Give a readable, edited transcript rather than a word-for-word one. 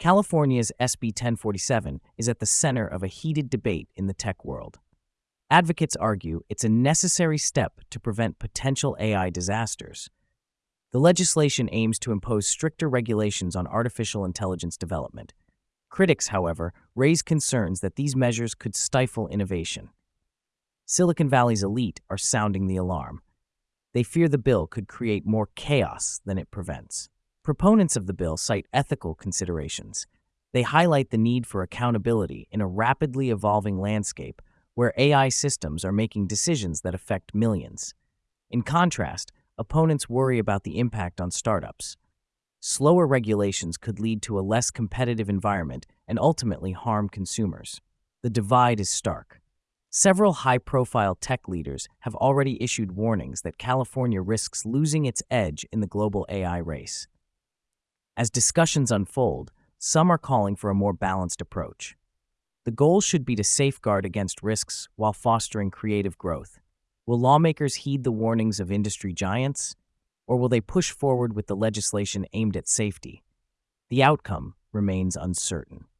California's SB 1047 is at the center of a heated debate in the tech world. Advocates argue it's a necessary step to prevent potential AI disasters. The legislation aims to impose stricter regulations on artificial intelligence development. Critics, however, raise concerns that these measures could stifle innovation. Silicon Valley's elite are sounding the alarm. They fear the bill could create more chaos than it prevents. Proponents of the bill cite ethical considerations. They highlight the need for accountability in a rapidly evolving landscape where AI systems are making decisions that affect millions. In contrast, opponents worry about the impact on startups. Slower regulations could lead to a less competitive environment and ultimately harm consumers. The divide is stark. Several high-profile tech leaders have already issued warnings that California risks losing its edge in the global AI race. As discussions unfold, some are calling for a more balanced approach. The goal should be to safeguard against risks while fostering creative growth. Will lawmakers heed the warnings of industry giants, or will they push forward with the legislation aimed at safety? The outcome remains uncertain.